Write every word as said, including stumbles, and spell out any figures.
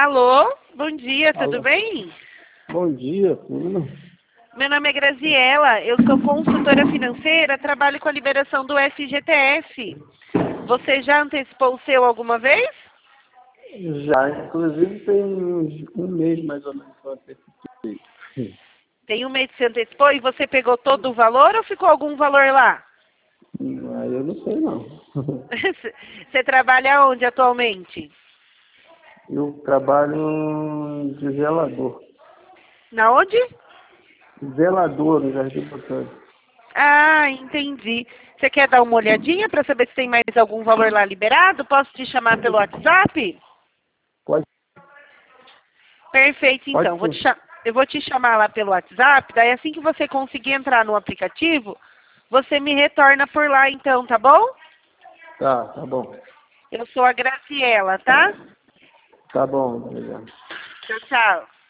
Alô, bom dia, tudo Alô. bem? Bom dia, tudo. Meu nome é Graziela, eu sou consultora financeira, trabalho com a liberação do F G T S. Você já antecipou o seu alguma vez? Já, inclusive tem uns- um mês mais ou menos que eu antecipei. Tem um mês que você antecipou e você pegou todo o valor ou ficou algum valor lá? Ah, eu não sei não. Você trabalha onde atualmente? Eu trabalho de zelador. Na onde? Zelador no Jardim Botânico. Ah, entendi. Você quer dar uma olhadinha para saber se tem mais algum valor lá liberado? Posso te chamar pelo WhatsApp? Pode, Perfeito, pode então. Vou te ser. cha- Eu vou te chamar lá pelo WhatsApp, daí assim que você conseguir entrar no aplicativo, você me retorna por lá então, tá bom? Tá, tá bom. Eu sou a Graciela, tá? Tá bom, obrigado. Tchau, tchau.